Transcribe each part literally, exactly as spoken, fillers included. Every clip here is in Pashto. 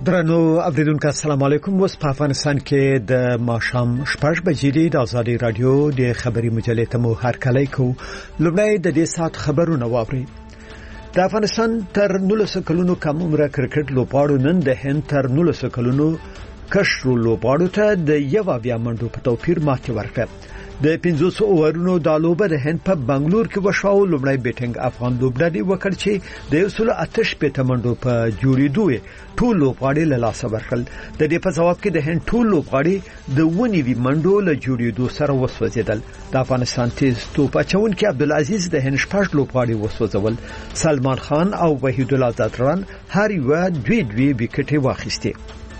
درنو اوریدونکو السلام علیکم. وس په افغانستان کې د ماښام شپږ بجې د آزادي رادیو د خبري مجلې ته مو هر کله کو لومړی د دې سات خبرونه واوري. د افغانستان تر نولس کلونو کم عمره کرکټ لوبغاړو نن د هند تر نولس کلونو کشرو لوبغاړو ته د یو بیا منډو په توپیر ماتې ورکړه. د پنځوس اورونو د لوبه د هند په بنگلور کې وشو. لومړی بیټینګ افغان لوبډلې وکړ چې د یو سل اتش په تمنډو په جوړېدو ټول لوبغاړي له لاسه ورکړل. د دې په جواب کې د هند ټول لوبغاړي د ونی وی منډو له جوړېدو سره وسوځیدل. د افغانستان تیز توپ اچونکي عبدالعزیز د هند شپږ لوبغاړي وسوځول. سلمان خان او وحید الله زادران هر یو دوی دوی وکټي واخیستي.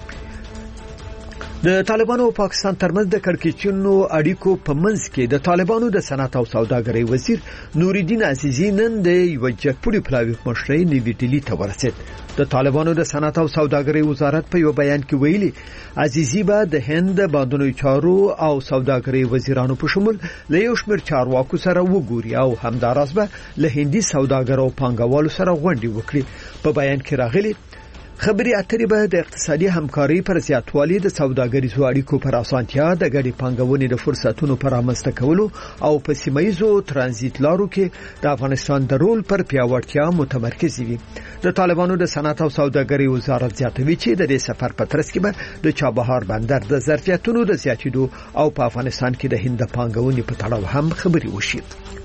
د طالبانو او پاکستان ترمنځ د کړکېچونو اړیکو په منځ کې د طالبانو د صنعت او سوداګرۍ وزیر نور الدین عزیزی نن د یو جګپوړي پلاوی مشرۍ نیوی ډیلی ته ورسید. د طالبانو د صنعت او سوداګرۍ وزارت په یو بیان کې ویلي عزیزی به د هند باندونو چارو او سوداګرۍ وزیرانو په شمول له یو شمېر چارواکو سره وګوري او همداراز به له هندي سوداګرو پانګوالو سره غونډې وکړي. په بیان کې راغلي خبري اترې به د اقتصادي همکاري پر زیاتوالي د سوداګریزو اړیکو پر اسانتیا د ګډې پانګونې د فرصتونو پر رامنځته کولو او په سیمایزو ترانزیت لارو کې د افغانستان د رول پر پیاوړتیا متمرکز وي. د طالبانو د صنعت او سوداګرۍ وزارت زیاتوي چې د دې سفر په ترڅ کې به د چابهار بندر د ظرفیتونو د زیاتېدو او په افغانستان کې د هند پانګونې په تړاو هم خبري وشي.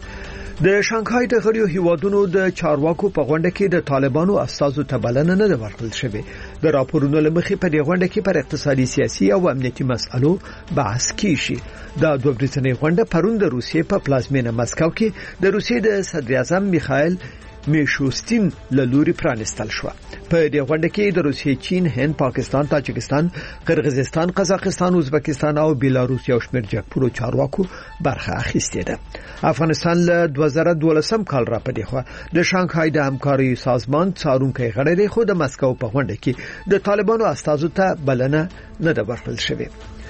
د شانګهای د غړیو هیوادونو د چارواکو په غونډه کې د طالبانو استازو ته بلنه نه ورکړل شوې. د راپورونو لمخې په دې غونډه کې پر اقتصادي سیاسي او امنیتي مسایلو بحث کیږي. دا دوه ورځنۍ غونډه پرون د روسیې په پلازمینه مسکو کې د روسیې د صدر اعظم میخائیل میشوستین له لوري پرانستل شو. په دې غونډه کې د روسیې، چین، هند، پاکستان، تاجکستان، قرغیزستان، قزاقستان، ازبکستان او بیلاروس یو شمېر جګپوړو چارواکو برخه اخیستې ده. افغانستان له دوه زره دولسم کال را پدې خو د شانګهای د همکاري سازمان څارونکي غړی دی، خو د مسکو په غونډه کې د طالبانو استازو ته بلنه نه ده ورکړل شوې.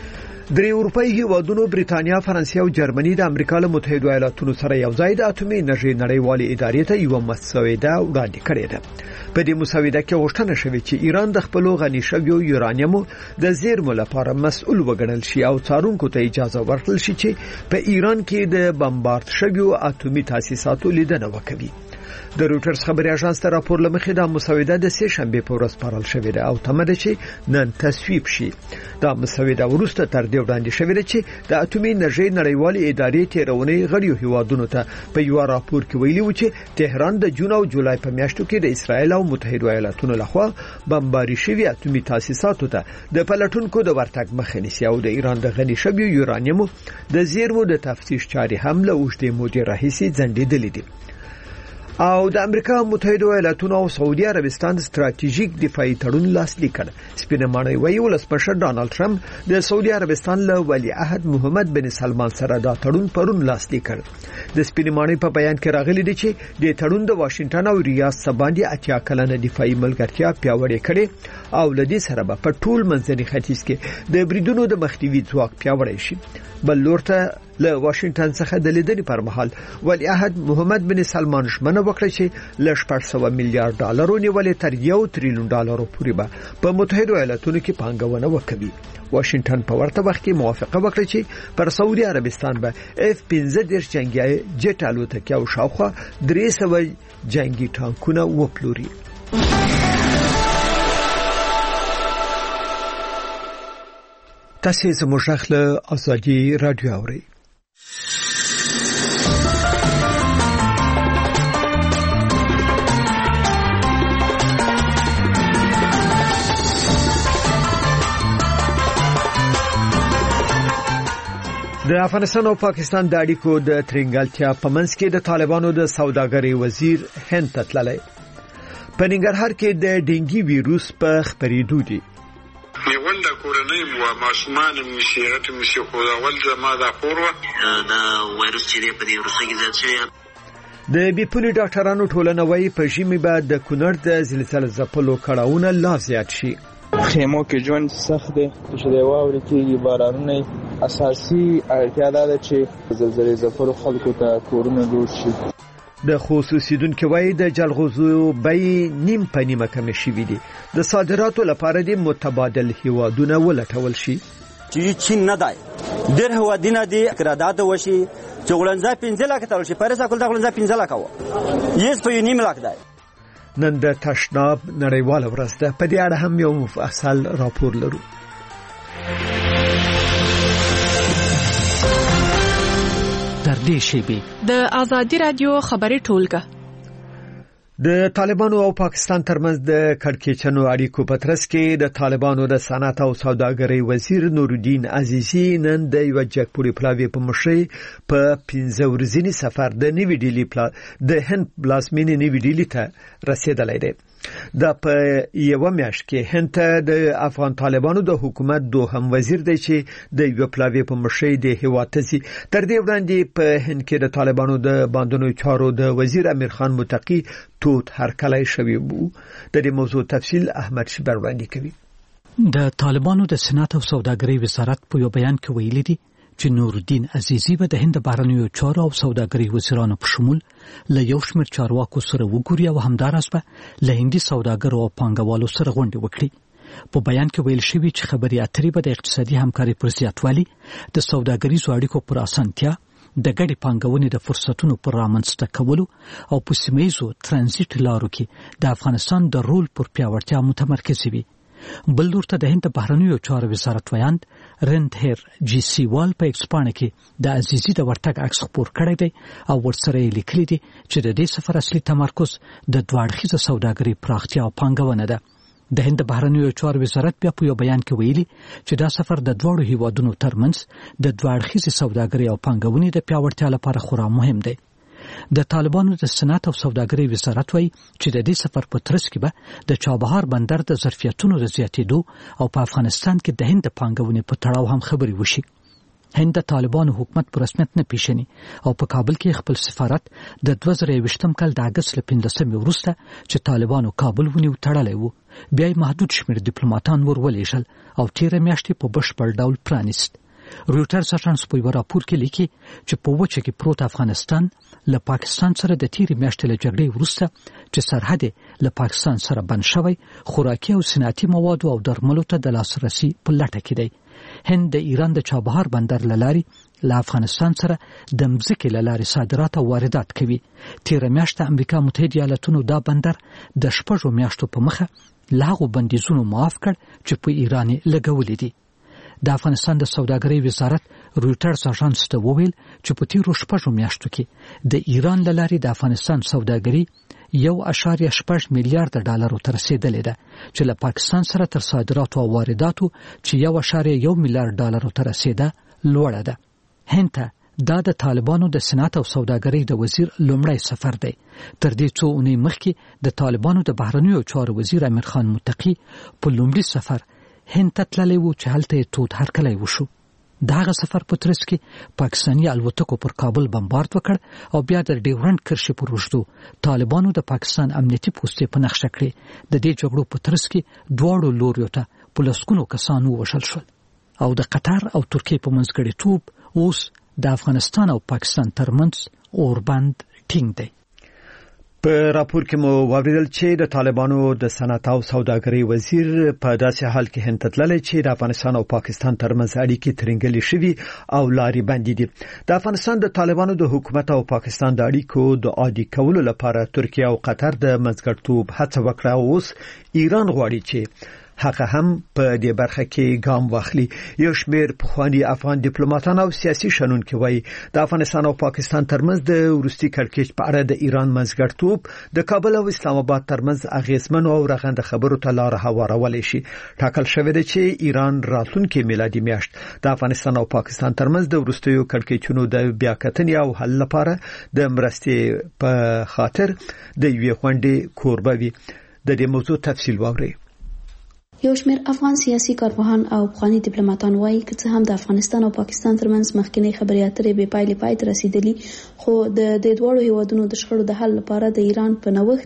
درې اروپایي هیوادونو بریتانیا، فرانسې او جرمني د امریکا له متحده ایالاتونو سره یو ځای د اټومي انرژي نړیوالې ادارې ته یو مسوده وړاندې کړې ده. په دې مسوده کې غوښتنه شوې چې ایران د خپل غني شویو یورانیمو د زیرمو لپاره مسؤل وګڼل شي او څارونکو ته اجازه ورکړل شي چې په ایران کې د بمبارد شویو اټومي تاسیساتو لیدنه وکړي. د روټرز خبري اژانس ته راپور لمخې دا مسوده د سه شنبه په ورځ پرل شوې ده او تمه چې نن تصویب شي. دا مسوده ورسته تر دې وړاندې شوې ده چې د اټومي انرژي نړیوالې ادارې تیرونې غړیو هیوادونو ته په یو راپور کې ویلي و چې تهران د جون او جولای په میاشتو کې د اسرایل او متحده ایالاتونو لخوا بمباري شوی اټومي تاسیساتو ته د پلټونکو د ورتګ مخه نیسي او د ایران د غني شویو یورانیمو د زیرمو د تفتیش چاري هم له اوږدې مودې راهیسې ځنډېدلې دي. او د امریکا متحده ایالاتونو او سعودي عربستان ستراتیژیک دفاعي تړون لاسلیک کړ. سپینمانه ویي ولسمشر ډانلډ ټرمپ د سعودي عربستان له ولی عهد محمد بن سلمان سره دا تړون پرون لاسلیک کړ. د سپینمانه په بیان کې راغلي دی چې د تړون د واشنگټن او ریاض سباندي اتیا کلنه دفاعي ملګرتیا پیاوړې کړي او لدې سره په ټول منځني ختیځ کې د بریدونو د مخنیوي ځواک پیاوړی شي. بل لورته له واشنگټن څخه د لیدنې پر مهال ولی عهد محمد بن سلمان ژمنه وکړه چې له شپږ سوه میلیارډ ډالرو نیولې تر یو تریلیون ډالرو پورې به په متحده ایالاتونو کې پانګونه وکړي. واشنگټن په ورته وخت کې موافقه وکړه چې پر سعودي عربستان به اف پنځه دېرش جنگي جټ الوتکې او شاوخوا درې سوه جنگي ټانکونه وپلوري. تاسو زموږ خپل ازادي رادیو اورئ. د افغانستان او پاکستان د اړیکو د ترنګلتیا په منځ کې د طالبانو د سوداګرۍ وزیر هند ته تللی. په ننګرهار کې د ډینګي ویروس په خپرېدو دی. نیولده کورنۍ مو ماشومان مشیرت مشي خو اول زما د خورو دا وایروس چې په دې ورسې کې زیات شوی. د بیپونی ډاکټرانو ټولنه وايي په ژمي به د کونړ د زلزلې ځپلو کړهونه لا زیات شي. خیمو کې ژوند سخت دی چې د واورې کې بارانونه اساسي اړتیا ده چې زلزلې ځپلو خلکو ته کورونه جوړ شي. د خصوصیدونکو وای د جلغوزو بای نیم په نیمه کم شوی دي. د صادراتو لپاره د متبادل هیوادونه ولټول شي چې چین نه دی ډېر هیوادونه دي قرارداد وشي چې غړنځه پنځه لک تل شي پرسا کول د غړنځه پنځه لک و یس په نیم لک دی. نن د تشناب نړیواله ورځ ده. په دې اړه هم یو مفصل راپور لرو. در دې شیبې د آزادي رادیو خبري ټولګه د طالبانو او پاکستان ترمنځ د کړکېچنو اړیکو په ترڅ کې د طالبانو د صنعت او سوداګرۍ وزیر نورالدین عزیزی نن د یو جګپوري پلاوی په مشرۍ په پنځه ورځنی سفر د نیوی ډیلی پلا د هند پلازمینې نیوی ډیلی ته رسیدلی دی. دا په یو میاشت کې هند ته د افغان طالبانو د حکومت دوهم وزیر دی چې د یو پلاوی په مشرۍ د هیواتزي تر دې وړاندې په هند کې د طالبانو د باندونو چارو د وزیر امیر خان متقی توت هرکلی شوی وو. د دې موضوع تفصیل احمد شبر وړاندې کوي. د طالبانو د صنعت او سوداګرۍ وزارت په یو بیان کې ویلي دي چې نورالدین عزیزی به د هند بهرنیو چارو او سوداګرۍ وزیرانو په شمول له یو شمېر چارواکو سره وګوري او همداراز به له هندي سوداګرو او پانګوالو سره غونډې وکړي. په بیان کې ویل شوی چې خبرې اترې به د اقتصادي همکارۍ پر زیاتوالي، د سوداګریزو اړیکو پر اسانتیا، د ګډې پانګونې د فرصتونو پر رامنځته کولو او په سیمه‌ییزو ترانزیت لارو کې د افغانستان د رول پر پیاوړتیا متمرکز وي. بل لور ته د هند بهرنیو چارو وزارت ویاند رندهر جی سی وال په ایکسپانه کې د عزیزی د ورتګ عکس خپور کړی دی او ورسره یې لیکلي دي چې د دې سفر اصلي تمرکز د دوه اړخیزه سوداګرۍ پراختیا او پانګونه ده. د هند بهرنیو چارو وزارت بیا په یو بیان کې ویلي چې دا سفر د دوه هیوادونو ترمنځ د دوه اړخیزه سوداګرۍ او پانګونې د پیاوړتیا لپاره خورا مهم دی. د طالبانو د صنعت او سوداګرۍ وزارت وایي چې د دې سفر په ترڅ کې به د چابهار بندر د ظرفیتونو د زیاتېدو او په افغانستان کې د هند پانګونې په تړاو هم خبرې وشي. هند د طالبانو حکومت په رسمیت نه پیژني او په کابل کې خپل سفارت د دوه زره یوویشتم کال د اګست له پنځلسمې وروسته چې طالبانو کابل ونیو تړلی وو، بیا یې محدود شمېر ډیپلوماتان ورولېږل او تېره میاشت په بشپړ ډول پرانیست. رویټرز اژانس په یو راپور کې لیکي چې په وچه کې پروت افغانستان له پاکستان سره د تیرې میاشتې له جګړې وروسته چې سرحد له پاکستان سره بند شوی، خوراکي او صنعتي موادو او درملو ته د لاسرسي په لټه کې دی. هند د ایران د چابهار بندر له لارې له افغانستان سره د مځکې له لارې صادرات او واردات کوي. تیره میاشت امریکا متحده ایالاتونو دا بندر د شپږو میاشتو په مخه له هغو بندیزونو معاف کړ چې په ایران یې لګولي دي. د افغانستان د سوداګرۍ وزارت رویټرز اژانس ته وویل چې په تیرو شپږو میاشتو کې د ایران له لارې د افغانستان سوداګري یو اعشاریه شپږ میلیارډ ډالرو ته رسیدلې ده چې له پاکستان سره تر صادراتو او وارداتو چې یو اعشاریه یو میلیارډ ډالرو ته رسیده لوړه ده. هند ته دا د طالبانو د صنعت او سوداګرۍ د وزیر لومړی سفر دی. تر دې څو اونۍ مخکې د طالبانو د بهرنیو چارو وزیر امیر خان متقی په لومړي سفر هند ته تللی وو چې هلته یې تود هرکلی وشو. د هغه سفر په ترڅ کې پاکستاني الوتکو پر کابل بمبارد وکړ او بیا د ډیورنډ کرښې پر اوږدو طالبانو د پاکستان امنیتي پوستې په نقشه کړې. د دې جګړو په ترڅ کې دواړو لوریو ته په لسګونو کسان ووژل شول او د قطر او ترکیې په منځګړیتوب اوس د افغانستان او پاکستان ترمنځ اوربند ټینګ دی. په راپور کې مو واوریدل چې د طالبانو د صنعت او سوداګرۍ وزیر په داسې حال کې هند ته تللی چې د افغانستان او پاکستان ترمنځ اړیکې ترنګلې شوي او لارې بندې دي. د افغانستان د طالبانو د حکومت او پاکستان د اړیکو د عادي کولو لپاره ترکیه او قطر د منځګړیتوب هڅه وکړه او اوس ایران غواړي چې هغه هم په دې برخه کې ګام واخلي. یو شمېر پخواني افغان ډیپلوماټان او سیاسي شنونکي وایي د افغانستان او پاکستان ترمنځ د وروستي کړکېچ په اړه د ایران منځګړیتوب د کابل او اسلام آباد ترمنځ اغیزمنو او رغنده خبرو ته لار هوارولی شي. ټاکل شوی دی چې ایران راتلونکي میلادي میاشت د افغانستان او پاکستان ترمنځ د وروستیو کړکېچونو د بیاکتنې او حل لپاره د مرستې په خاطر د یوې غونډې کوربه وي. د دې موضوع تفصیل واورئ. یو شمېر افغان سیاسي کارپوهان او پخواني ډیپلوماټان وایي که څه هم د افغانستان او پاکستان ترمنځ مخکینی خبرې اترې بې پایلې پای ته رسیدلي، خو د دې دواړو هیوادونو د شخړو د حل لپاره د ایران په نوښت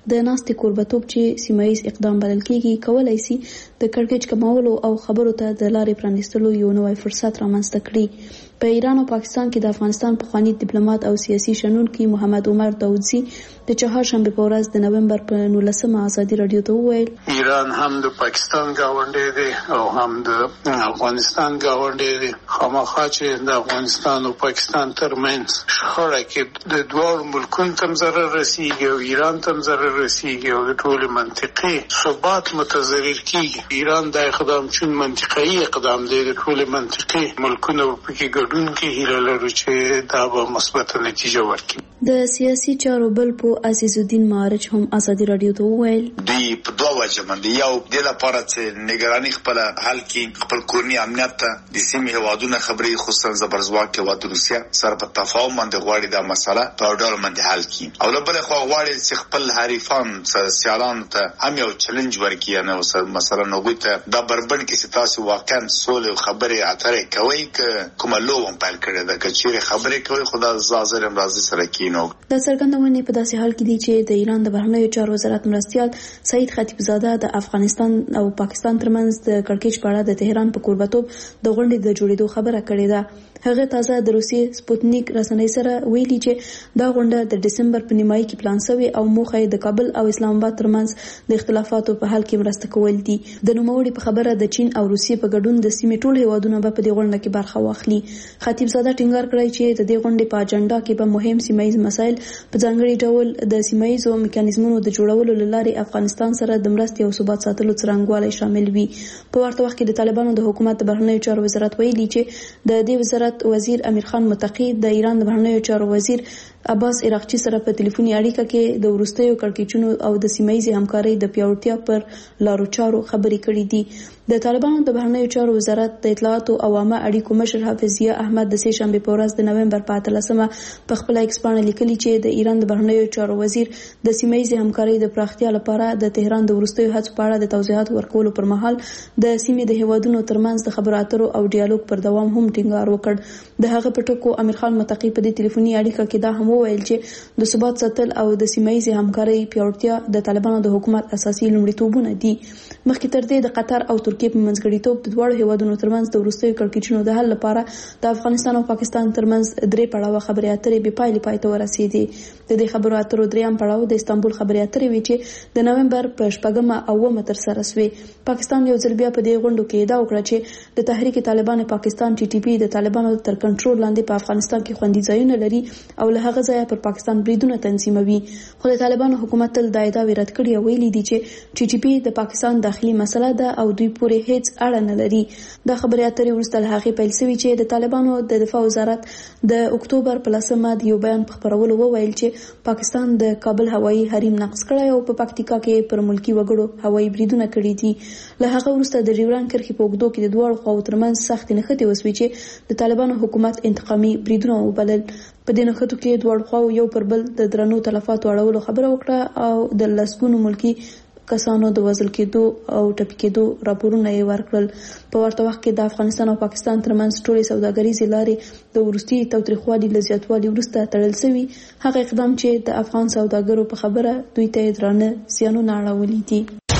د ناستې کوربتوب چې سیمایي اقدام بلل کیږي کولای شي د کړکېچ کمولو او خبرو ته د لارې پرانیستلو یو نوی فرصت رامنځته کړي. په ایران او پاکستان کې د افغانستان پخوانی ډیپلوماټ او سیاسي شنونکي محمد عمر داودزي د چهارشنبه په ورځ د نومبر په نولسمه ازادي رادیو ته وویل ایران هم د پاکستان ګاونډی دی او هم د افغانستان ګاونډی دی. خامخا چې د افغانستان او پاکستان ترمنځ شخړه کې د دوه ملکونو تم ضرر رسیږي او ایران تم ضرر رسیږي او د ټول منطقي ثبات متضرر کیږي. ایران د اقدام چون منطقي اقدام دی د ټول منطقي ملکونو په کې ګډون کې هیله لرو چې دا به مثبت نتیجه ورکړي. د سیاسي چارو بل په عزیز الدین معارج هم ازادي رادیو ته وویل دی په دوه وجه باندې یو د لپاره چې نگرانی خپل حل کې خپل کورنی امنیت ته د سیمې هوادونه خبري خصوصا زبرزواک هواد روسیا سره په تفاهم باندې غواړي دا مسله په ډول باندې حل کړي او بل خو غواړي چې خپل حریفان سیالان ته هم یو چیلنج ورکړي نه مثلا نوګي ته دا بربند کې چې تاسو واقعا سولې خبرې اترې کوي کوم لوم پال کړی دا چې خبرې کوي خدا زازر امراضي سره کینو. د څرګندونې په داسې حال کې دي چې د ایران د بهرنیو چارو وزارت مرستیال سعید خطیبزاده د افغانستان او پاکستان ترمنځ د کړکېچ په اړه د تهران په کوربتوب د غونډې د جوړېدو خبره کړې ده. هغه تازه د روسیې سپوتنیک رسنۍ سره ویلي چې دا غونډه د دسمبر په نیمایي کې پلان شوې او موخه د کابل او اسلام آباد ترمنځ د اختلافاتو په حل کې مرسته کول دي. د نوموړي په خبره د چین او روسیې په ګډون د سیمې ټول هیوادونه به په دې غونډه کې برخه واخلي. خطیبزاده ټینګار کړی چې د دې غونډې په اجنډا کې به مهم سیمایي مسایل په ځانګړي ډول د سیمایي میکانیزمونو د جوړولو لپاره افغانستان سره د مرستې او ثبات ساتلو څرنګوالی شامل وي. په ورته وخت کې د طالبانو د حکومت د بهرنیو چارو وزارت ویلي چې د دې وزارت وزیر امیر خان متقی د ایران د بهرنیو چارو وزیر عباس عراقچی سره په ټلیفوني اړیکه کې د ورستیو کړکېچونو او د سیمایي همکارۍ د پیاوړتیا پر لارو چارو خبرې کړې دي. د طالبانو د بهرنیو چارو وزارت د اطلاعات او عوامه اړیکو مشر حافظ ضیا احمد د سه شنبه په ورځ د نومبر په اتلسمه په خپل ایکس باندې لیکلي چې د ایران د بهرنیو چارو وزیر د سیمایي همکارۍ د پراختیا لپاره د تهران د ورستیو هڅو په اړه د توضیحات ورکولو پر مهال د سیمې د هیوادونو ترمنځ د خبرو اترو او ډیالوګ پر دوام هم ټینګار وکړ. د هغه په ټکو امیر خان متقی په دې ټلیفوني اړیکه کې دا هم وویل چې د ثبات ساتل او د سیمایي همکارۍ پیاوړتیا د طالبانو د حکومت اساسي لومړیتوبونه دي. مخکې تر دې د قطر او ترکیې په منځګړیتوب د دواړو هیوادونو ترمنځ د وروستیو کړکېچونو د حل لپاره د افغانستان او پاکستان ترمنځ درې پړاوه خبرې اترې بې پایلې پای ته ورسېدې. د دې خبرو اترو دریم پړاو د استانبول خبرې اترې وې چې د نومبر په شپږمه او اوومه ترسره شوې. پاکستان یو ځل بیا په دې غونډو کې ادعا وکړه چې د تحریک طالبان پاکستان ټي ټي پی د طالبانو تر کنټرول لاندې په افغانستان کې خوندي ځایونه لري او له هغه ځایه پر پاکستان بریدونه تنظیموي. خو د طالبانو حکومت تل دا ادعا رد کړې او ویلي دي چې ټي ټي پی د پاکستان داخلي مسله ده او دوی پورې هیڅ اړه نه لري. دا خبرې اترې وروسته له هغې پیل شوې چې د طالبانو د دفاع وزارت د اکتوبر په لسمه د یو بیان په خپرولو وویل چې پاکستان د کابل هوایي حریم نقض کړی او په پکتیکا کې پر ملکی وګړو هوایي بریدونه کړي دي. له هغه وروسته د ډیورنډ کرښې په اوږدو کې د دواړو خواو ترمنځ سختې نښتې وسوې چې د طالبانو حکومت انتقامي بریدونه وبلل. په دې نښتو کې دواړو خواو یو پر بل د درنو تلفاتو اړولو خبره وکړه او د لسګونو ملکی کسانو د وژل کېدو او ټپي کېدو راپورونه یې ورکړل. په ورته وخت کې د افغانستان او پاکستان ترمنځ ټولې سوداګریزې لارې د وروستي تاوتریخوالي له زیاتوالي وروسته تړل شوي. هغه اقدام چې د افغان سوداګرو په خبره دوی ته یې درانه زیانونه اړولي دي.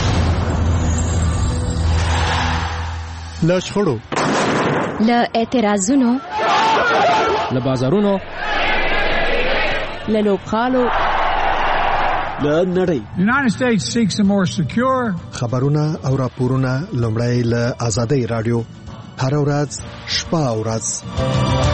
له شخړو، له اعتراضونو، له بازارونو، له لوبغالو، له نړۍ United States seeks a more secure خبرونه او راپورونه لومړی له آزادۍ رادیو هر ورځ شپه او ورځ.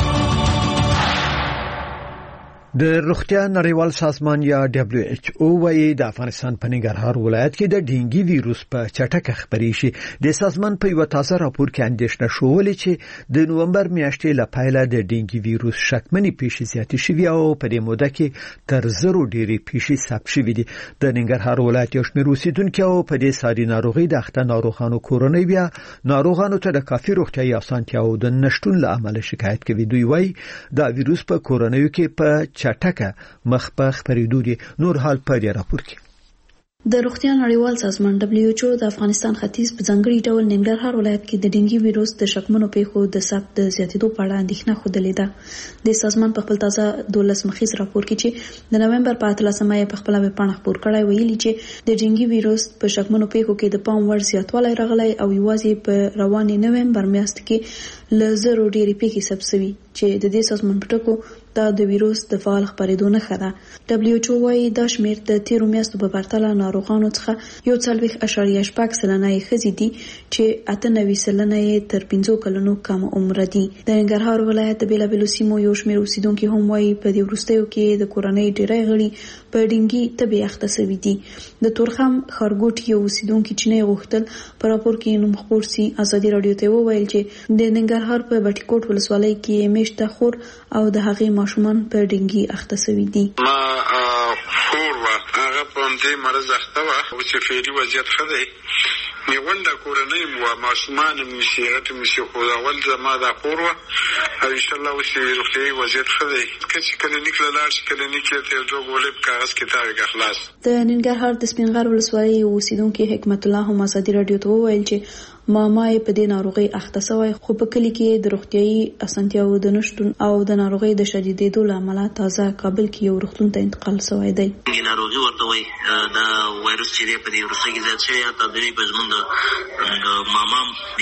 د روغتیا نړیوال سازمان یا دبليو ایچ او وايي د افغانستان په ننګرهار ولایت کې د ډینګي ویروس په چټکه خپرې شي. د سازمان په یو تازه راپور کې اندېښنه شوې چې د نومبر میاشتې له پیله د ډینګي ویروس شکمنې پیښې زیاتې شوې او په دې موده کې تر زرو ډېرې پیښې ثبت شوې دي. د ننګرهار ولایت یو شمېر اوسیدونکو په دې ساري ناروغي د اخته ناروغانو کورنۍ بیا ناروغانو ته د کافي روغتیايي اسانتیاو د نشټون له امله شکایت کوي. دوی وايي دا ویروس په کورنۍ کې په چټکه مخ په خپرېدو دي. نور حال په دې راپور کې د روغتیا نړیوال سازمان دبليو ایچ او د افغانستان ختیځ په ځانګړي ډول ننګرهار ولایت کې د ډینګي ویروس د شکمنو پیښو د ثبت د زیاتېدو په اړه اندېښنه ښودلې ده. د سازمان په خپل تازه دولس مخیز راپور کې چې د نومبر په اتلسمه یې په خپل ویبپاڼه خپور کړی ویلي چې د ډینګي ویروس په شکمنو پیښو کې د پام وړ زیاتوالی راغلی او یوازې په روانې نومبر میاشت کې له زرو ډېرې پیښې ثبت شوي چې د دې سازمان په ټکو دا د ویروس د فعال خپرېدو نښه ده. دبليو ایچ او وايي دا شمېر د تیرو میاشتو په پرتله ناروغانو څخه یو څلوېښت اعشاریه شپږ سلنه یې ښځې دي چې اته نوي سلنه یې تر پنځو کلونو کم عمره دي. د ننګرهار ولایت د بېلابېلو سیمو یو شمېر اوسیدونکي هم وايي په دې وروستیو کې د کورنۍ ډېری غړي په ډینګي تبې اخته شوي دي. د تورخم ښارګوټي یو اوسیدونکي چې نه یې غوښتل په راپور کې نوم خپور سي ازادي راډیو ته وویل چې د ننګرهار په بټي کوټ ولسوالۍ کې میشته خور او د هغې ماشومان په ډینګي اخته شوي دي. ما خور وه هغه په همدې مرض اخته وه اوس یې فعلي وضعیت ښه دی. نیغونډه کورنۍ مو وه ماشومان مې وسي هغه مې وسي خو اول زما دا خور وه او انشاءالله اوس یې روغتیایي وضعیت ښه دی. که چې کلینیک له لاړ شي کلینیک یې ته یو دوه ګولۍ په کاغذ کې تاویږه خلاص. د ننګرهار د سپین غر ولسوالۍ یو اوسیدونکي حکمت الله هم ازادي راډیو ته وویل چې ماما یې په دې ناروغۍ اخته شوی خو په کلي کې د روغتیایي اسانتیاوو د نشتون او د ناروغۍ د شدیدېدو له امله تازه کابل کې یو روغتون ته انتقال شوی دی. ناروغي ورته وایي دا وایرس چې دی په دې وروسته کې زیات شوی حتی دوی په زموږ د ماما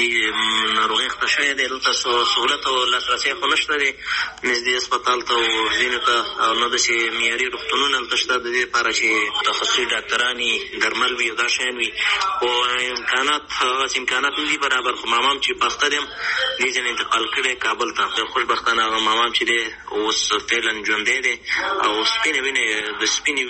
د ناروغۍ اخته شوی دی. دلته سهولت او لاسرسی خو نشته دی نږدې هسپتال ته او ځینو ته او نه داسې معیاري روغتونونه هلته شته د دې لپاره چې تخصصي ډاکټران وي درمل وي او دا شیان وي خو امکانات هغسې امکانات ندي برابر. خو مامام چې پخته دیم دې ځینې انتقال کړی کابل ته. خوشبختانه هغه مامام چې دی اوس فعلا ژوندی دی او سپینې وینې د سپینې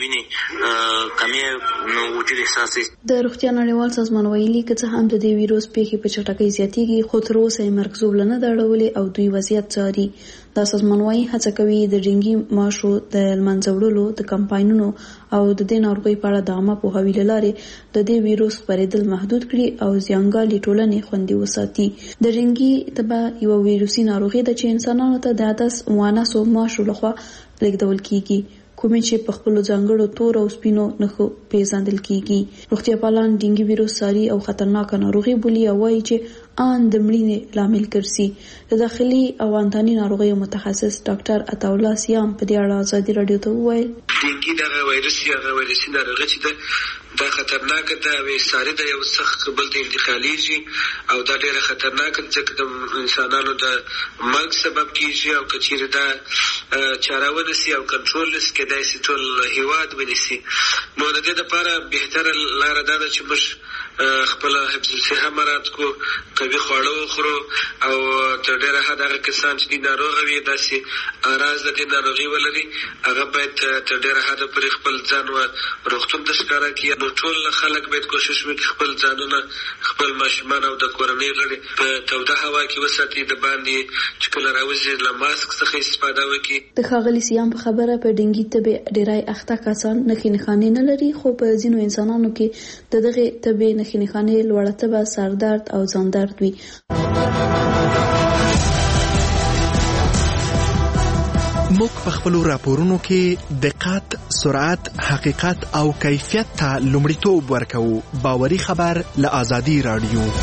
وینې کمې وجود احساس دی. د روغتیا نړیوال سازمان ویلي که څه هم د دې ویروس پیښې په چټکۍ زیاتېږي خو تر اوسه یې مرګ ژوبله نه ده اړولې او دوی وضعیت څاري. دا سازمان وايي هڅه کوي د ډینګي ماشو د لمنځه وړلو د کمپاینونو او د دې ناروغۍ په اړه د عامه پوهاوي له لارې د دې ویروس خپرېدل محدود کړي او زیانګالې ټولنې خوندي وساتي. د ډینګي تبه یو ویروسي ناروغي ده چې انسانانو ته د عدس موانسو ماشو لخوا لیږدول کیږي کومې چې په خپلو ځانګړو تور او سپینو نښو پیژندل کیږي. روغتیا پالان ډینګي ویروس ساري او خطرناکه ناروغي بولي او وایي چې ان د مړینې لامل ګرځي. د داخلي او انتاني ناروغیو متخصص ډاکټر عطاالله سیام په دې اړه ازادي راډیو ته وویل ډینګي دغه وایرس یا هغه وایرسي ناروغي چې ده دا خطرناکه ده او ساري ده یو سخت بل ته انتقالیږي او دا ډېره خطرناکه ده ځکه د انسانانو د مرګ سبب کیږي او که چیرې دا چاره ونسي او کنټرول نسي کېدای سي ټول هېواد ونیسي. نو د دې دپاره بهتره لاره دا ده چې موږ خپل حفظ الصحه مراعات کړو قوي خواړه وخورو او تر ډېره حد هغه کسان چې دي ناروغه وي داسې اراز د دې ناروغي ولري هغه باید تر ډېره حده پورې خپل ځان روغتون ته ښکاره کړي. نو ټول خلک باید کوشش وکړي خپل ځانونه خپل ماشومان او د کورنۍ غړي په توده هوا کې وساتي د باندې چې کله راوځي له ماسک څخه استفاده وکړي. د ښاغلي سیام په خبره په ډینګي تبې ډېری اخته کسان نښې نښانې نه لري خو په ځینو انسانانو کې د دغې تبې نښې نښانې لوړه تبه سردرد او ځان درد وي. موږ په خپلو راپورونو کې دقت، سرعت، حقیقت او کیفیت ته لومړیتوب ورکوو. باوري خبر له ازادي راډیو.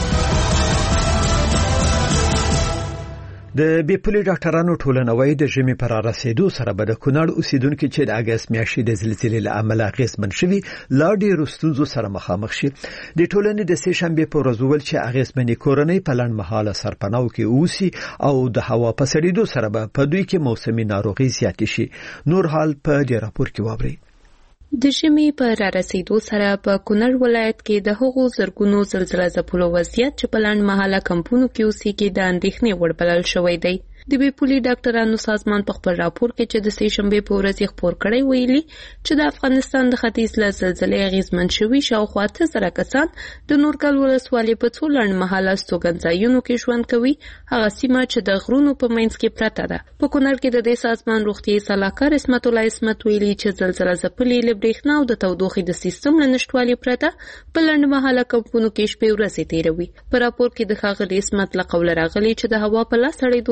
د بیپولي ډاکټرانو ټولنه وايي د ژمي پر رسیدو سره به د کونړ اوسیدونکو چې د اګست میاشتې د زلزلې له امله اغېزمن شوي لا ډېرو ستونزو سره مخامخ شي. د ټولنې د سې شنبې په ورځ وویل چې اغېزمنې کورنۍ په لنډمهاله سرپناو کې اوسي او د هوا په سړېدو سره به په دوی کې موسمي ناروغي زیاتې شي. نور حال په دې راپور کې واورئ. د ژمي په رارسېدو سره په کونړ ولایت کې د هغو زرګونو زلزله ځپلو وضعیت چې په لنډمهاله کمپونو کې اوسېږي د اندېښنې وړ بلل شوی دی. د بیپولي ډاکټرانو سازمان په خپل راپور کې چې د سې شنبې په ورځ یې خپور کړی ویلي چې د افغانستان د ختیځ له زلزلې اغېزمن شوي شاوخوا اته زره کسان د نورګل ولسوالۍ په څو لنډمهاله استوګنځایونو کې ژوند کوي، هغه سیمه چې د غرونو په منځ کې پرته ده. په کونړ کې د دې سازمان روغتیایي سلاکار عصمت الله عصمت ویلي چې زلزله ځپلې له برېښنا او د تودوخې د سیستم له نشتوالي پرته په لنډمهاله کمپونو کې شپې ورځې تېروي. په راپور کې د ښاغلي عصمت له قوله راغلي چې د هوا په لا سړېدو سره به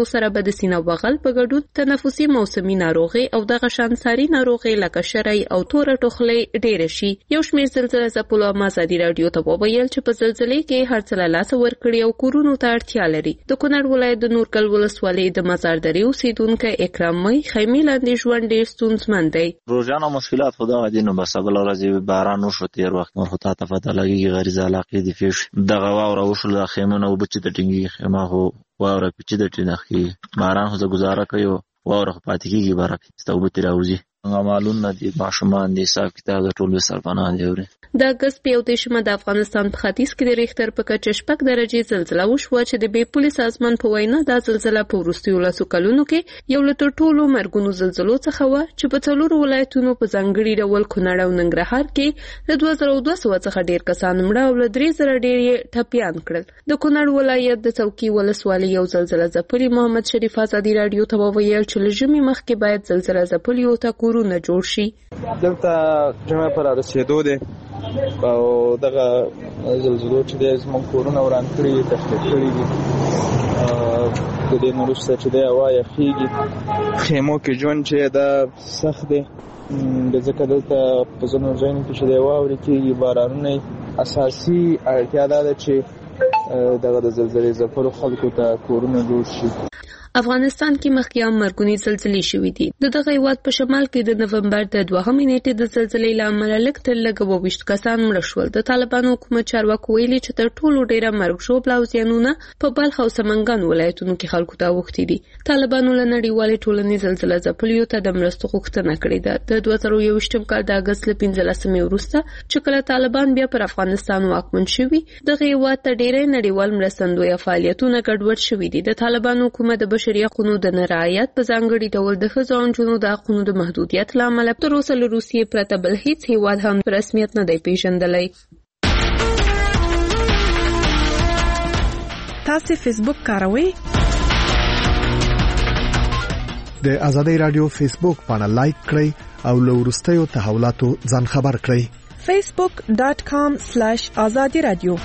د سینه بغل په ګډون تنفسي موسمي ناروغي او د غشانساري ناروغي لکه شری او تور ټوخلې ډېر شي. یو شمېر زلزلې ځپلو ازادي رادیو ته وویل چې په زلزلې کې هر څه له لاسه ورکړي او کورونو ته اړتیا لري. د کونړ ولایت د نورګل ولسوالۍ د مزاردري اوسیدونکو اکرام مې خیمې لاندې ژوند ډېر ستونزمن دی. روزانه مشکلات خدا غدي نو بس بل ورځ باران وشو تیر وخت نور خطا ته پته لګي غریزه علاقې دي فيش دغه واوره وشو د خیمونو وبچ ته ټینګي خیمه هو واوره پچ د ټینخي باران هو گزاره کوي واوره پاتې کیږي برابر ستوبته راوځي معلوم نه دي ماشومان دي حساب کتاب د ټول وسرپانان دی. د اگست په یو دیشمه د افغانستان په ختیځ کې د ریختر په کچه شپږ درجې زلزله وشوه چې د بې پولې سازمان په وینا دا زلزله په وروستیو لسو کلونو کې یو له تر ټولو مرګونو زلزلو څخه وه چې په څلورو ولایتونو په ځانګړي ډول کونړ او ننګرهار کې له دوه زره دوه سوه څخه ډېر کسان مړه او له درې زره ډېر یې ټپیان کړل. د کونړ ولایت د څوکۍ ولسوالۍ یو زلزله ځپلي محمد شریف ازادي رادیو ته وویل چې له ژمي مخکې باید زلزله ځپلیو ته کورونه جوړ شي. دلته جمعه پر رسیدو ده او دغه زلزلو چې د زموږ کورونه وران کړي تخریب کړي دي د دې نورسته چې د هوا یخېږي خیمو کې ژوند چې دا سخت دی د ځکه دلته په ځینو ځایونو کې چې د واورې کېږي بارانونه اساسي اړتیا دا ده چې دغه د زلزلې ځپلو خلکو ته کورونه جوړ شي. افغانستان کې مخکې هم مرګونې زلزلې شوې دي. د دغه هیواد په شمال کې د نومبر د دوهمې نیټې د زلزلې له امله لږ تر لږه اووه ویشت کسان مړه شول. د طالبانو حکومت چارواکو ویلي چې تر ټولو ډېره مرګ ژوبله او زیانونه په بلخ او سمنګان ولایتونو کې خلکو ته اوښتي دي. طالبانو له نړیوالې ټولنې زلزله ځپلیو ته د مرستو غوښتنه کړې ده. د دوه زره یوویشتم کال د اګست له پنځلسمې وروسته چې کله طالبان بیا پر افغانستان واکمن شوي دغه هیواد ته ډېری نړیوال مرستندویه فعالیتونه ګډوډ شوي دي. د طالبانو حکومت د بشري حقوقو د نارعایت په ځانګړي ډول د ښځو او نجونو د حقونو د محدودیت له امله تر اوسه له روسیې پرته بل هیڅ هیواد هم په رسمیت نه دی پیژندلی. تاسو فیسبوک کاروئ؟ د ازادي رادیو فیسبوک باندې لایک کړئ او له وروستیو تحولاتو ځان خبر کړئ. facebook dot com slash azadi radio.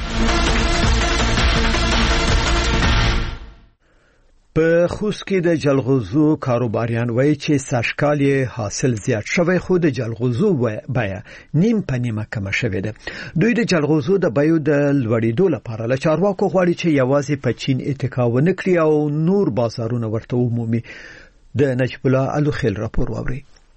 په خوست کې د جلغوزو کاروباریان وایي چې سږکال یې حاصل زیات شوی خو د جلغوزو بیه نیم په نیمه کمه شوې ده. دوی د جلغوزو د بیو د لوړېدو لپاره له چارواکو غواړي چې یوازې په چین اتکا ونه کړي او نور بازارونه ورته ومومي. د نجیب الله الوخیل راپور واوري.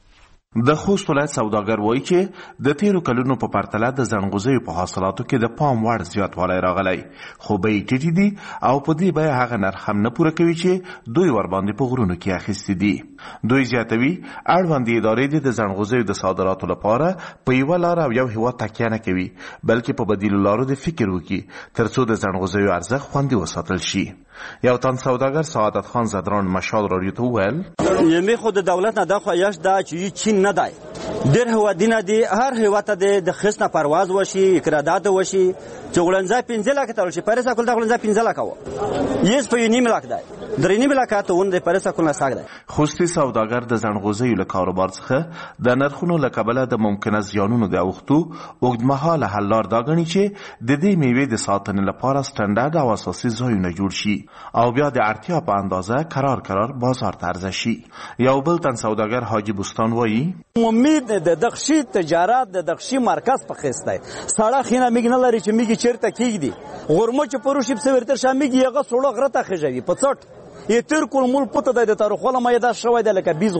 د خوست ولایت سوداګر وایي چې د تیرو کلونو په پرتله د زنغوزیو په حاصلاتو کې د پام وړ زیاتوالی راغلی خو بیې ټیټې دي او په دې بیه هغه نرخ هم نه پوره کوي چې دوی ورباندې په غرونو کې اخیستي دي. دوی زیاتوي اړوندې ادارې د زنغوزیو د صادراتو لپاره په یوه لاره او یو هیواد تکیه نه کوي بلکې په بدیلو لارو د فکر وکړي تر څو د زنغوزیو ارزښت خوندي وساتل شي. یو تن سوداګر سعادت خان زدران مشال رادیو ته وویل یمه خود دولت نه د خواهش دا چې چین نه دی ډېر هوادینه دي هر هیواد ته د خصنه پرواز وشي اقرارداد وشي چې ولنځه پنځه لک تل شي پرسه کول د ولنځه پنځه لک و یس په نیم لک دی درې نیم لک ته ون د پرسه کول نه ساګ دی. خوستي سوداګر د زنغوزیو له کاروبار څخه د نرخونو له کبله د ممکنه زیانونو د اوختو اوږدمهاله حل لار دا غني چې د دې میوې د ساتنې لپاره سټانډرډ او اساسي ځایونه جوړ شي او بیا د اړتیا په اندازه قرار قرار بازار ته عرضه شي. یو بل تن سوداګر حاجی بوستان وایي امید د دغشي تجارت د دغشي مرکز په خسته سړه خینه میګ نه لري چې میګ چیرته کیږي غورمو چې پروشي په ورته شامګي هغه سړو غره ته خجوي په څټ یتر کول مول پته د تاریخ ولا مې دا شوی د لکه بیس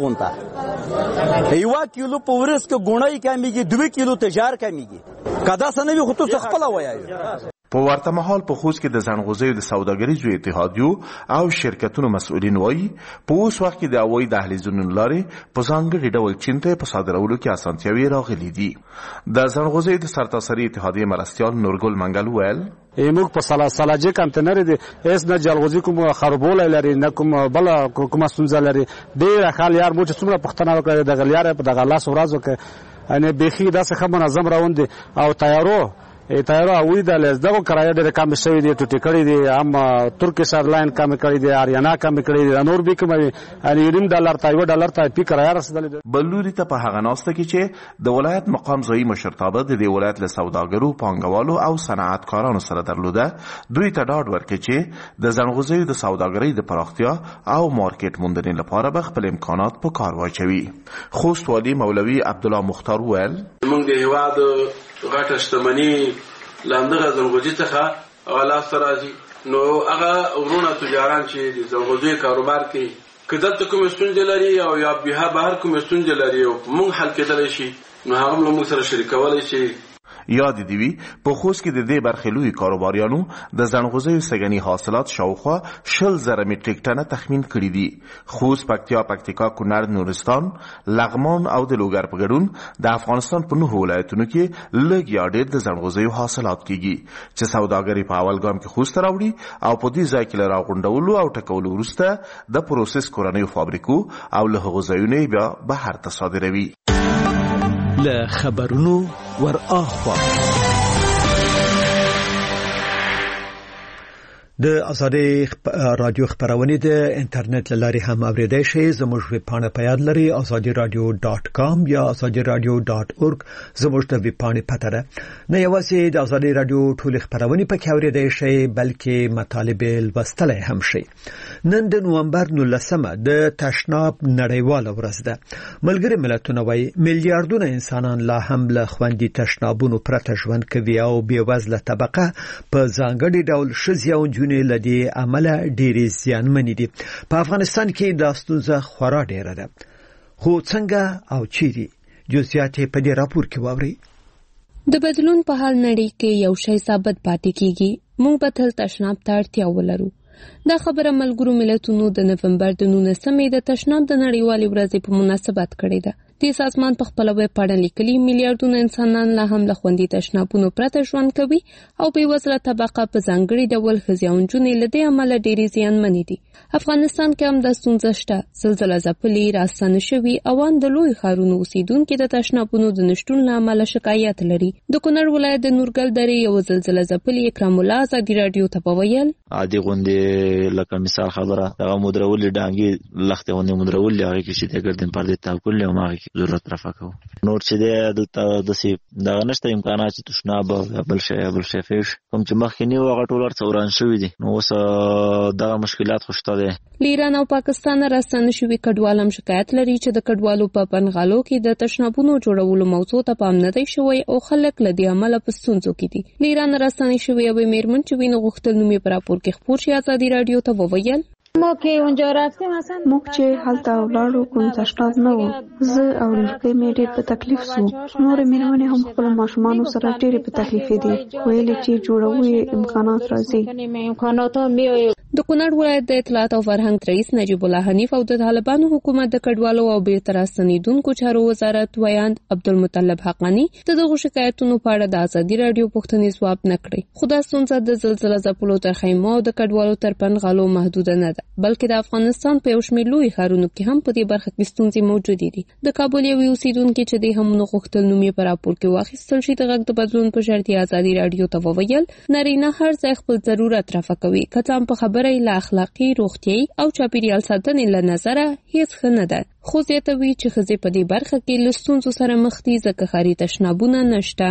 غونټه یو کیلو په ورس کې ګونای کمیږي دوه کیلو تجار کمیږي کدا سنوي خو ته خپل وایي. په ورته مهال په خوست کې د زنغوزیو د سوداګریزو اتحادیو او شرکتونو مسؤلین وایي په اوس وخت کې د هوایي دهلیزونو لارې په ځانګړي ډول چین ته په صادرولو کې اسانتیاوې راغلي دي. د زنغوزیو د سرتاسري اتحادیې مرستیال نورګل منګل ویل موږ په سلاجه کانټینر دي اس نه جلغوزي کوم خرابول لري نه کوم بل کوم ستونزه لري ډیر خال یار مو چې څومره پښتنه وکړي د غلیار په دغه لاس ورځو کې ان بيخي داسې خبر منظم راوند او تیارو تایرو وی د لزدغه کرایه ډېر کم شوی دی ټوټی کړی دی هم ترکیش ایرلاین کم کړی دی اریانا کم کړی دی نور به کوم ان یو ډالر ته یو ډالر ته پی کرایه رسیدل. بلوري ته په هغه ناسته کې چې د ولایت مقام ځای مشرتابه د دې ولایت له سوداګرو پانګوالو او صنعتکارانو سره درلوده دوی ته ډاډ ورکړي چې د زنغوزیو د سوداګرۍ د پراختیا او مارکیټ موندنې لپاره به خپل امکانات په کار واچوي. خوست والي مولوي عبدالله مختار ویل موږ د هیواد غټه شتمني لاندغه زنغوزي څخه غلا سره راځي نو هغه ورونه تجاران چې د زنغوزي کاروبار کوي کله کوم ستونزې لري او یا به بهر کوم ستونزې لري او موږ حل کېدلی شي نو هغه موږ سره شریکولی شي. یاد دی وی په خوست کې د دې برخې لوی کاروباریانو د زنغوزیو سګنی حاصلات شاوخوا شل زره میټریک ټنه تخمین کړي دي. خوست، پکتیا، پکتیکا، کونړ، نورستان، لغمان او د لوګر په ګډون د افغانستان په نهو ولایتونو کې لږ یا ډېر د زنغوزیو حاصلات کیږي چې سوداګري په اول ګام کې خوست راوړي او په دې ځای کې له راغونډولو او ټکولو وروسته د پروسس کورنیو فابریکو او له هغو ځایونو بیا بهر ته صادروي. له خبرونو ور اخوا د ازادي رادیو خبرونه د انټرنیټ لاري هم اوریدای شئ. زموږ ویب پاڼه په یاد لري azadi radio dot com یا azadi radio dot org. زموږ د ویب پاڼې پته ده. نه یوازې د ازادي رادیو ټول خبرونه په کې اوریدای شئ بلکې مطالب لوستلای هم شئ. نن د نومبر نولسمه د تشناب نړیواله ورځ ده. ملګری ملتونه وايي میلیارډونه انسانان لا هم له خوندي تشنابونو پرته ژوند کوي او بېوزله طبقه په ځانګړي ډول شذ او لدی عمله ډېری زیانمنې دي. په افغانستان کې دا ستونزه خورا ډېره ده. خو څنګه او چیرې جزئیات په دې راپور کې واورئ. د بدلون په حال نړۍ کې یو شی ثابت پاتې کیږي موږ به تل تشناب ته اړتیا ولرو. دا خبره ملګرو ملتونو د نومبر د نولسمې د تشناب د نړیوالې ورځې په مناسبت کړې ده. د سازمان په خپل ویب پاڼه لیکلي میلیارډونه انسانان لا هم له خوندي تشنابونو پرته ژوند کوي او بېوزله طبقه په ځانګړي ډول ښځې او نجونې له دې امله ډېرې زیانمنې دي. افغانستان کې هم دا ستونزه شته. زلزله ځپلي راستانه شوي اوان د لوی ښارونو اوسیدونکي د تشنابونو د نشتون له امله شکایت لري. د کونړ ولایت د نورګل درې یو زلزله ځپلي اکرام الله ازادي راډیو ته وویل عادي غوندې لکه مثال خبره هغه مدرولې ډانګې لختې غوندې مدرولې هغې کې چې د ګردن پردې تاکل او هغې کې ضرورت رفع کوو. نور چې دی دلته داسې دغه نشته امکانات چې تشناب یا بل شی یا بل شی فیش کوم چې مخکې نه وو هغه ټول ورته وران شوي دي. نو اوس دغه مشکلات خو شته دی. له ایران او پاکستان راستانه شوي کډوال هم شکایت لري چې د کډوالو په بنغالو کې د تشنابونو جوړولو موضوع ته پام نه دی شوی او خلک له دې امله په ستونزو کې دي. له ایران راستانه شوي یوې میرمن چې وینه غوښتل نوم یې په راپور کې خپور شي ازادي راډیو ته وویل موږ چې هلته ولاړو کوم تشناب نه و. زه او لړکۍ مې ډېر په تکلیف سو. نورې مېرمنې هم خپل ماشومانو سره ډېرې په تکلیف دي. ویلې چې جوړوي امکانات راځي. د کونړ ولایت د اطلاعات او فرهنګ رئیس نجیب الله حنیف او د طالبانو حکومت د کډوالو او بیرته راستنیدونکو چارو وزارت ویاند عبدالمطلب حقانی د دغو شکایتونو په اړه د ازادي راډیو پوښتنې ځواب نه کړی. خو دا ستونزه د زلزله ځپلو تر خیمو او د کډوالو تر بنغالو محدوده نه ده بلکې د افغانستان په یو شمېر لوی ښارونو کې هم په دې برخه کې ستونزې موجودې دي. د کابل یو اوسیدونکي چې د هم نو غوښتل نوم یې په راپور کې واخیستل شي د غږ د بدلون په شرط ازادي راډیو ته وویل نارینه هر ځای خپل ضرورت رفع کوي که څه هم په خبره له اخلاقي روغتیايي او چاپیریال ساتنې له نظره هیڅ ښه نه ده. خو زیاتوي چې ښځې په دې برخه کې له ستونزو سره مخ دي ځکه ښاري تشنابونه نشته.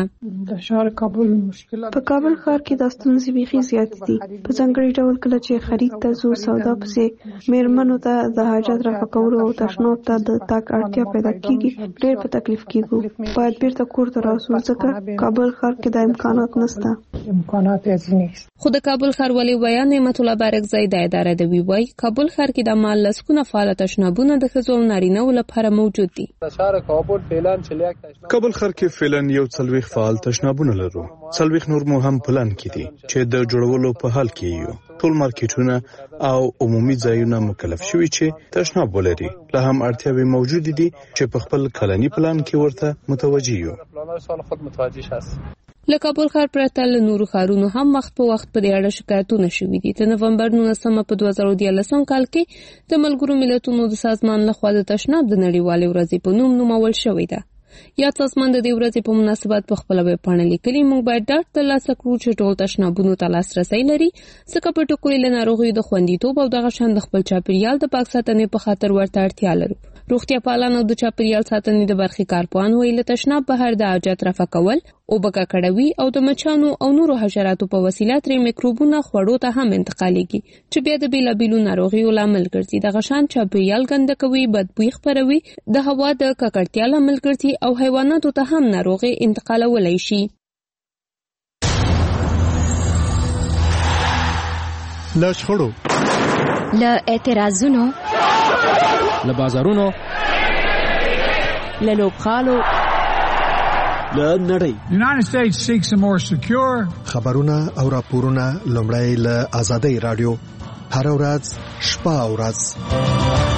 په کابل ښار کې دا ستونزې بیخي زیاتې دي. په ځانګړي ډول کله چې خرید ته ځو سودا پسې میرمنو ته د حاجت رفع کولو او تشناب ته د تګ اړتیا پیدا کیږي. ډېر په تکلیف کیږو. باید بیرته کور ته راسو ځکه کابل ښار کې دا امکانات نشته. خو د کابل ښار والي ویان نعمت الله بارکزی د اداره د وی وای کابل ښار کې د مال لسکونه فعال تشنابونه د ښځو او نارینه‌و لپاره موجود دي. کابل ښار کې فعلن یو څلوېښت فعال تشنابونه لرو. څلوېښت نور مو هم پلان کې دي چې د جوړولو په حال کې یو. ټول مارکیټونه او عمومي ځایونه مکلف شوي چې تشناب ولري. لا هم اړتیاوې موجود دي چې په خپل کلني پلان کې ورته متوجي یو. له کابل ښار پرته له نورو ښارونو هم وخت په وخت په دې اړه شکایتونه شوي دي. د نومبر نولسمه په دوه زره دیارلسم کال کې د ملګرو ملتونو د سازمان لخوا د تشناب د نړیوالې ورځې په نوم نومول شوې ده. یاد سازمان د دې ورځې په مناسبت په خپل ویب پاڼه لیکلي موږ باید ډاډ ترلاسه کړو چې ټول تشنابونو ته لاسرسی لري ځکه په ټکوي له ناروغیو د خوندیتوب او دغه شان د خپل چاپیریال د پاک ساتنې په خاطر ورته اړتیا لرو. روغتیا پالان او د چاپیریال ساتنې د برخې کارپوهان وایي له تشناب بهر د حاجت رفع کول اوبه ککړوي او د مچانو او نورو حشراتو په وسیله ترې میکروبونه خوړو ته هم انتقالیږي چې بیا د بیلابیلو ناروغیو لامل ګرځي. دغه شان چاپیریال ګنده کوي، بدبوی خپروي، د هوا د ککړتیا لامل ګرځي او حیواناتو ته هم ناروغي انتقالولی شي. له شخړو، له اعتراضونو، له بازارونو، له لوبخالو، له نړۍ. The United States seeks a more secure. خبرونه او راپورونه لومړی له آزادۍ رادیو هر ورځ شپه او ورځ